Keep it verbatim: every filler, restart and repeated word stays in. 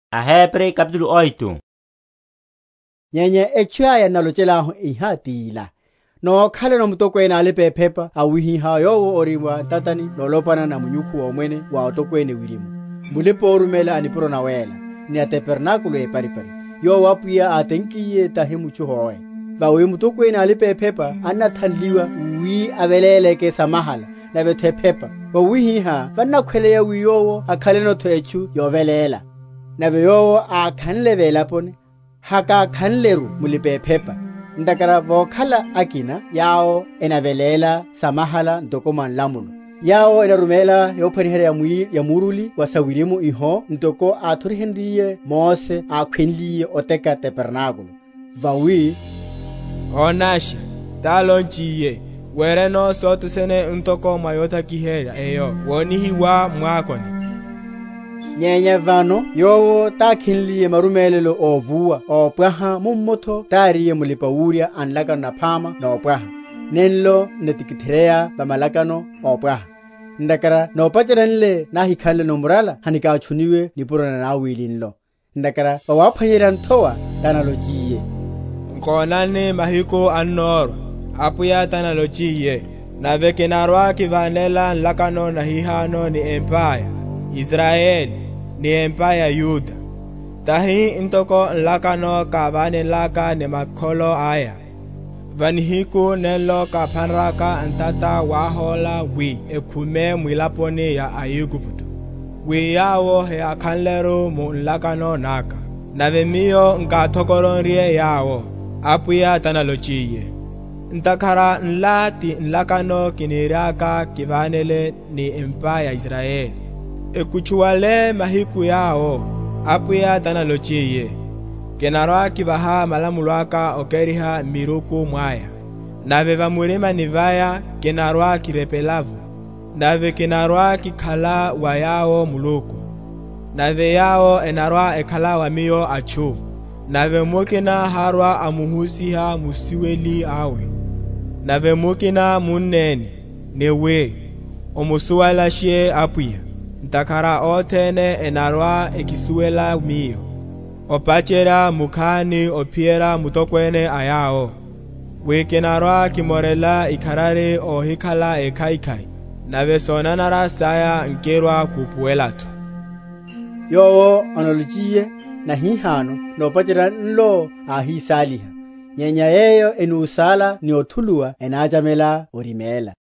Ahebri capítulo oito. Nyenye echaya nalochela ho ihatila. No khale no mutokwe na lepe pepa awihi ha yo oriwa tatani no lopana na munyuku wa mwene wa otokwe ne wirimu. Mulipo orumela anipro na wela. Ni atabernakulo e paripari. Yo wapuya atenkiye tahimu chuhoe. Ba we mutokwe na lepe pepa anathanliwa wi abelele ke samahala na bethe pepa. Ba wihi ha vanna khwele ya wiyowo akhale no thoechu yovelela. Na beyo a khanlevela pone haka khanleru mulipe pepa ndakara vokhala akina yao enavelela samahala ntokoman lamulo yao enarumela yophanihere ya mui ya muruli wasawirimu iho ntoko athurihenriye Mose akhwenliye oteka tabernakulo vawi onashi talonchiye wereno sotusene ntoko mayota kiheya eyo wonihiwa mwakoni Nyenya vano yowo takhinliye marumelelo ovuwa opwaha mummotho tariye mulipawuria anlaka na phama na opwaha nenlo netikithireya bamalakano opwaha ndakara na opacharanle nahikhanle nomurala hanika chuniwe nipurana na wilinlo ndakara bawaphanyera nthowa tanalojiye nkonane mahiko annoro apuya tanalojiye na vekenarwa kivanela nlakano na hihano ni empire Israeli ni empire Yuda. Tahi intoko nlakano ka vane laka ne makholo aya. Vanhiku nelo ka panraka antata wahola wi ekume mwilapone ya Ayiguputu. Wi yawo he akhanlero mu nlakano naka. Navemio nka tokoronrie yawo. Apuya tanalochiye. Ntakara nlati nlakano kiniraka kivanele ni empire Israeli. Ekuchuale mahiku yao apuya tanalochiye kenarwa kibaha malamulwaka okeriha miruku mwaya nave vamurima nivaya kenarwa kirepelavu nave kenarwa kikhala wa yao muluku nave yao enarwa ekhala wa miyo achu nave mukina harwa amuhusiha musiweli awe nave mukina munene newe omusuwala shie apuya Ntakara otene enarwa ekisuela miyo. Opachera mukani opiera mutokwene ayao. Wekenarwa kimorela ikarare o hikala ekaikai. Nave sonanara saya nkerwa kupuelatu. Yo analojiye na hihano na opachera nlo ahisaliha. Nyenya yeyo enusala ni othulua enajamela orimela.